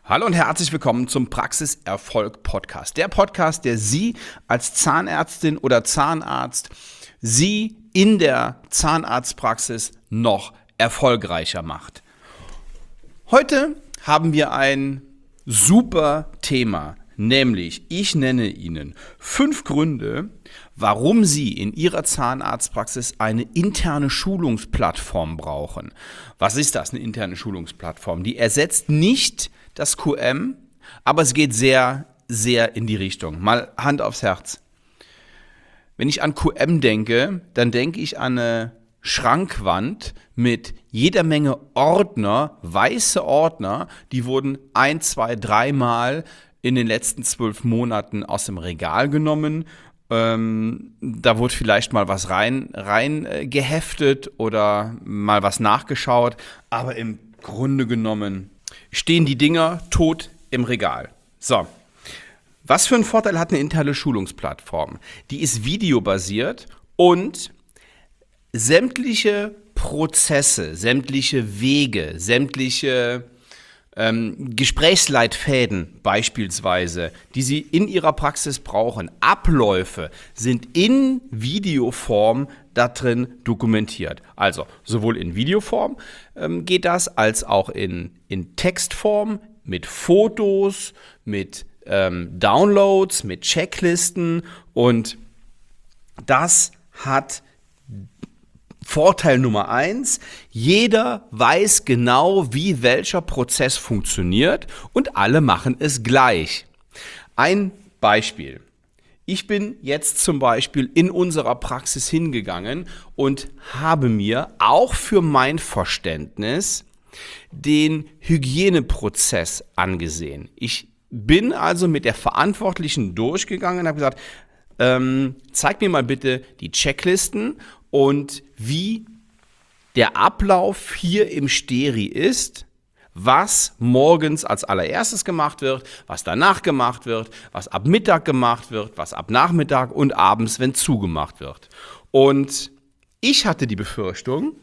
Hallo und herzlich willkommen zum Praxiserfolg Podcast. Der Podcast, der Sie als Zahnärztin oder Zahnarzt, Sie in der Zahnarztpraxis noch erfolgreicher macht. Heute haben wir ein super Thema, nämlich ich nenne Ihnen 5 Gründe, warum Sie in Ihrer Zahnarztpraxis eine interne Schulungsplattform brauchen. Was ist das, eine interne Schulungsplattform? Die ersetzt nicht das QM, aber es geht sehr, sehr in die Richtung. Mal Hand aufs Herz. Wenn ich an QM denke, dann denke ich an eine Schrankwand mit jeder Menge Ordner, weiße Ordner, die wurden 1, 2, 3 Mal in den letzten 12 Monaten aus dem Regal genommen. Da wurde vielleicht mal was rein geheftet oder mal was nachgeschaut, aber im Grunde genommen stehen die Dinger tot im Regal. So, was für einen Vorteil hat eine interne Schulungsplattform? Die ist videobasiert und sämtliche Prozesse, sämtliche Wege, sämtliche Gesprächsleitfäden beispielsweise, die Sie in Ihrer Praxis brauchen, Abläufe sind in Videoform da drin dokumentiert. Also sowohl in Videoform geht das, als auch in Textform, mit Fotos, mit Downloads, mit Checklisten, und das hat Vorteil Nummer 1, jeder weiß genau, wie welcher Prozess funktioniert und alle machen es gleich. Ein Beispiel. Ich bin jetzt zum Beispiel in unserer Praxis hingegangen und habe mir auch für mein Verständnis den Hygieneprozess angesehen. Ich bin also mit der Verantwortlichen durchgegangen und habe gesagt, zeig mir mal bitte die Checklisten und wie der Ablauf hier im Steri ist, was morgens als allererstes gemacht wird, was danach gemacht wird, was ab Mittag gemacht wird, was ab Nachmittag und abends, wenn zugemacht wird. Und ich hatte die Befürchtung,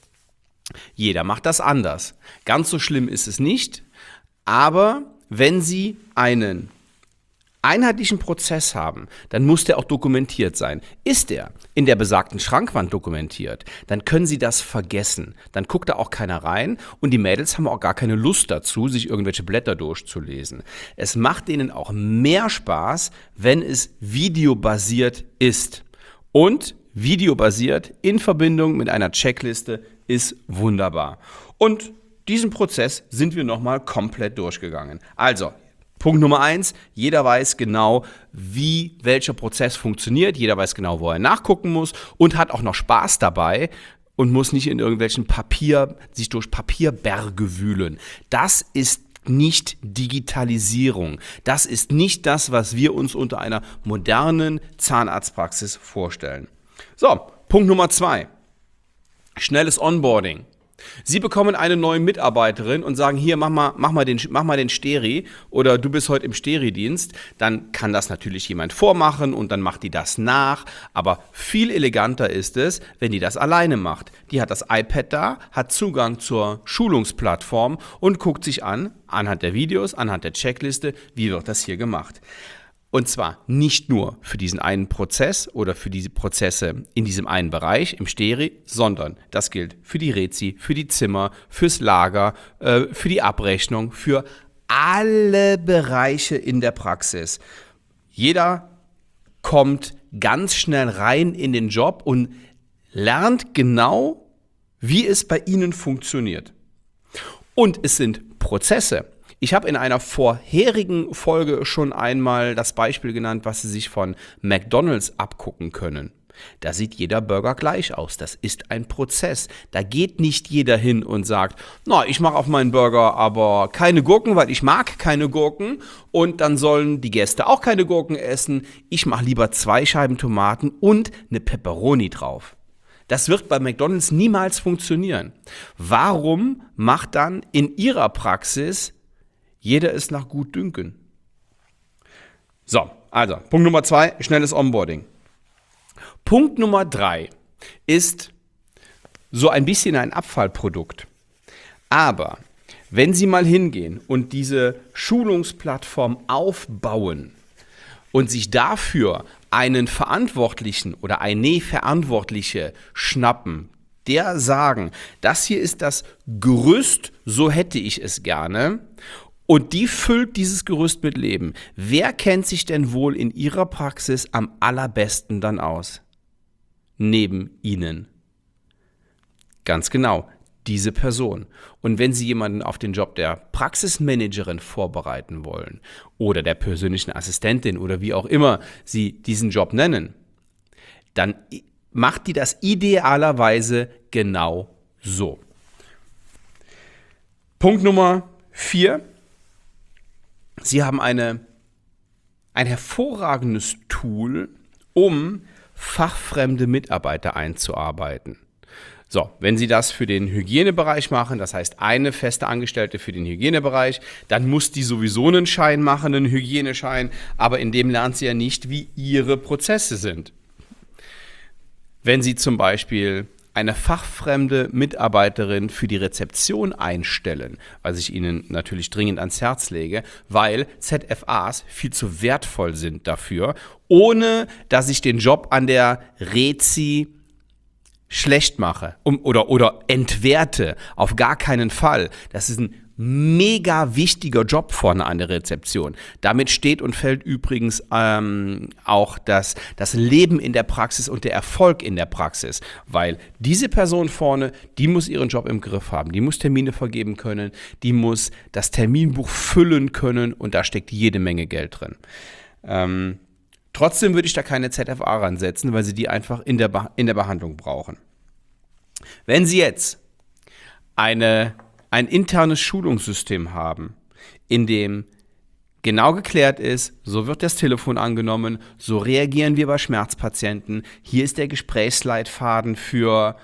jeder macht das anders. Ganz so schlimm ist es nicht, aber wenn Sie einen einheitlichen Prozess haben, dann muss der auch dokumentiert sein. Ist der in der besagten Schrankwand dokumentiert, dann können Sie das vergessen. Dann guckt da auch keiner rein und die Mädels haben auch gar keine Lust dazu, sich irgendwelche Blätter durchzulesen. Es macht denen auch mehr Spaß, wenn es videobasiert ist. Und videobasiert in Verbindung mit einer Checkliste ist wunderbar. Und diesen Prozess sind wir nochmal komplett durchgegangen. Also, Punkt Nummer 1, jeder weiß genau, wie welcher Prozess funktioniert, jeder weiß genau, wo er nachgucken muss und hat auch noch Spaß dabei und muss nicht in irgendwelchen sich durch Papierberge wühlen. Das ist nicht Digitalisierung. Das ist nicht das, was wir uns unter einer modernen Zahnarztpraxis vorstellen. So, Punkt Nummer 2, schnelles Onboarding. Sie bekommen eine neue Mitarbeiterin und sagen, hier, mach mal den Steri, oder du bist heute im Steri-Dienst. Dann kann das natürlich jemand vormachen und dann macht die das nach. Aber viel eleganter ist es, wenn die das alleine macht. Die hat das iPad da, hat Zugang zur Schulungsplattform und guckt sich an, anhand der Videos, anhand der Checkliste, wie wird das hier gemacht. Und zwar nicht nur für diesen einen Prozess oder für diese Prozesse in diesem einen Bereich im Steri, sondern das gilt für die Rezi, für die Zimmer, fürs Lager, für die Abrechnung, für alle Bereiche in der Praxis. Jeder kommt ganz schnell rein in den Job und lernt genau, wie es bei Ihnen funktioniert. Und es sind Prozesse. Ich habe in einer vorherigen Folge schon einmal das Beispiel genannt, was Sie sich von McDonald's abgucken können. Da sieht jeder Burger gleich aus. Das ist ein Prozess. Da geht nicht jeder hin und sagt, na, ich mache auf meinen Burger aber keine Gurken, weil ich mag keine Gurken, und dann sollen die Gäste auch keine Gurken essen. Ich mache lieber 2 Scheiben Tomaten und eine Pepperoni drauf. Das wird bei McDonald's niemals funktionieren. Warum macht dann in Ihrer Praxis jeder es nach Gutdünken? So, also Punkt Nummer 2, schnelles Onboarding. Punkt Nummer 3 ist so ein bisschen ein Abfallprodukt. Aber Wenn Sie mal hingehen und diese Schulungsplattform aufbauen und sich dafür einen Verantwortlichen oder eine Verantwortliche schnappen, der sagen, das hier ist das Gerüst, so hätte ich es gerne, und die füllt dieses Gerüst mit Leben. Wer kennt sich denn wohl in Ihrer Praxis am allerbesten dann aus? Neben Ihnen. Ganz genau, diese Person. Und wenn Sie jemanden auf den Job der Praxismanagerin vorbereiten wollen oder der persönlichen Assistentin oder wie auch immer Sie diesen Job nennen, dann macht die das idealerweise genau so. Punkt Nummer 4. Sie haben ein hervorragendes Tool, um fachfremde Mitarbeiter einzuarbeiten. So, wenn Sie das für den Hygienebereich machen, das heißt eine feste Angestellte für den Hygienebereich, dann muss die sowieso einen Schein machen, einen Hygieneschein, aber in dem lernt sie ja nicht, wie Ihre Prozesse sind. Wenn Sie zum Beispiel eine fachfremde Mitarbeiterin für die Rezeption einstellen, was ich Ihnen natürlich dringend ans Herz lege, weil ZFAs viel zu wertvoll sind dafür, ohne dass ich den Job an der Rezi schlecht mache oder entwerte. Auf gar keinen Fall. Das ist ein mega wichtiger Job vorne an der Rezeption. Damit steht und fällt übrigens auch das Leben in der Praxis und der Erfolg in der Praxis, weil diese Person vorne, die muss ihren Job im Griff haben, die muss Termine vergeben können, die muss das Terminbuch füllen können und da steckt jede Menge Geld drin. Trotzdem würde ich da keine ZFA ransetzen, weil Sie die einfach in der Behandlung brauchen. Wenn Sie jetzt ein internes Schulungssystem haben, in dem genau geklärt ist, so wird das Telefon angenommen, so reagieren wir bei Schmerzpatienten, hier ist der Gesprächsleitfaden für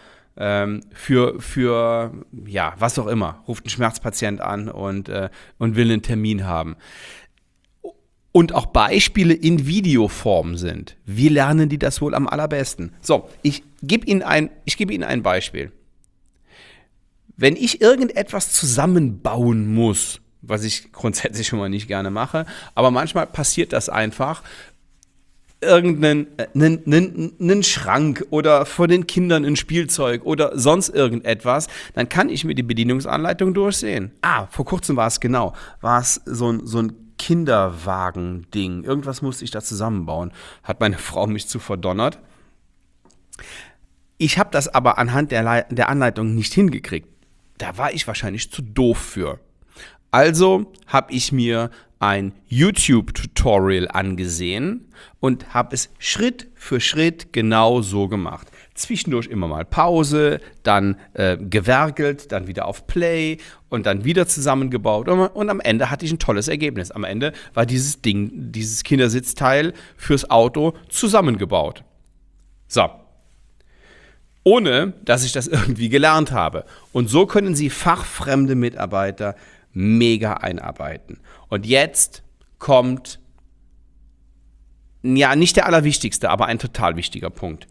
ja, was auch immer, ruft ein Schmerzpatient an und will einen Termin haben. Und auch Beispiele in Videoform sind. Wie lernen die das wohl am allerbesten? So, ich gebe Ihnen ein Beispiel. Wenn ich irgendetwas zusammenbauen muss, was ich grundsätzlich schon mal nicht gerne mache, aber manchmal passiert das einfach, einen Schrank oder von den Kindern ein Spielzeug oder sonst irgendetwas, dann kann ich mir die Bedienungsanleitung durchsehen. Vor kurzem war es so ein Kinderwagen-Ding. Irgendwas musste ich da zusammenbauen. Hat meine Frau mich zu verdonnert. Ich habe das aber anhand der Anleitung nicht hingekriegt. Da war ich wahrscheinlich zu doof für. Also habe ich mir ein YouTube-Tutorial angesehen und habe es Schritt für Schritt genau so gemacht. Zwischendurch immer mal Pause, dann gewerkelt, dann wieder auf Play und dann wieder zusammengebaut und am Ende hatte ich ein tolles Ergebnis. Am Ende war dieses Kindersitzteil fürs Auto zusammengebaut. So. Ohne, dass ich das irgendwie gelernt habe. Und so können Sie fachfremde Mitarbeiter mega einarbeiten. Und jetzt kommt, ja, nicht der allerwichtigste, aber ein total wichtiger Punkt.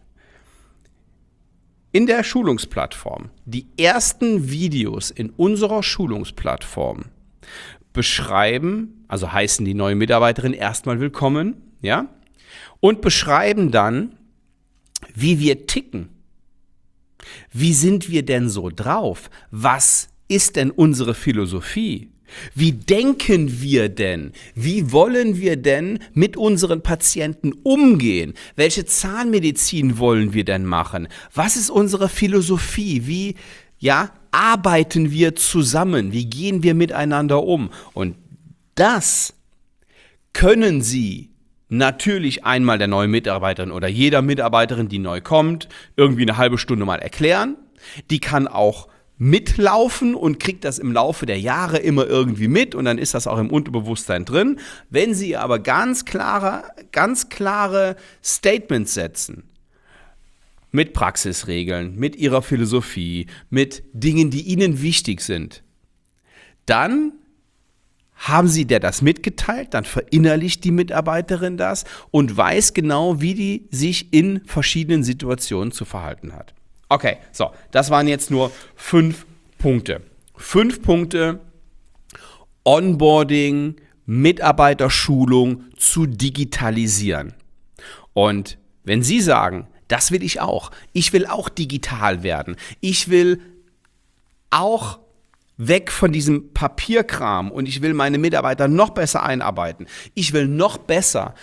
In der Schulungsplattform, die ersten Videos in unserer Schulungsplattform beschreiben, also heißen die neue Mitarbeiterin erstmal willkommen, ja, und beschreiben dann, wie wir ticken. Wie sind wir denn so drauf? Was ist denn unsere Philosophie? Wie denken wir denn? Wie wollen wir denn mit unseren Patienten umgehen? Welche Zahnmedizin wollen wir denn machen? Was ist unsere Philosophie? Wie, arbeiten wir zusammen? Wie gehen wir miteinander um? Und das können Sie natürlich einmal der neuen Mitarbeiterin oder jeder Mitarbeiterin, die neu kommt, irgendwie eine halbe Stunde mal erklären. Die kann auch mitlaufen und kriegt das im Laufe der Jahre immer irgendwie mit und dann ist das auch im Unterbewusstsein drin. Wenn Sie aber ganz klare Statements setzen, mit Praxisregeln, mit Ihrer Philosophie, mit Dingen, die Ihnen wichtig sind, dann haben Sie der das mitgeteilt, dann verinnerlicht die Mitarbeiterin das und weiß genau, wie die sich in verschiedenen Situationen zu verhalten hat. Okay, so, das waren jetzt nur 5 Punkte. 5 Punkte, Onboarding, Mitarbeiterschulung zu digitalisieren. Und wenn Sie sagen, das will ich auch digital werden, ich will auch weg von diesem Papierkram und ich will meine Mitarbeiter noch besser einarbeiten. Ich will noch besser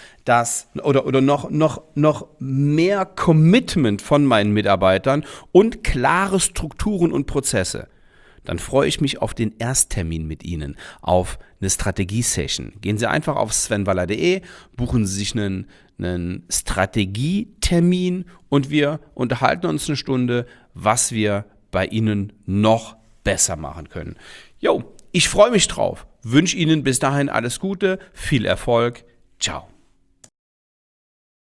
noch mehr Commitment von meinen Mitarbeitern und klare Strukturen und Prozesse. Dann freue ich mich auf den Ersttermin mit Ihnen, auf eine Strategie-Session. Gehen Sie einfach auf svenwaller.de, buchen Sie sich einen Strategietermin und wir unterhalten uns eine Stunde, was wir bei Ihnen noch besser machen können. Jo, ich freue mich drauf. Wünsche Ihnen bis dahin alles Gute, viel Erfolg. Ciao.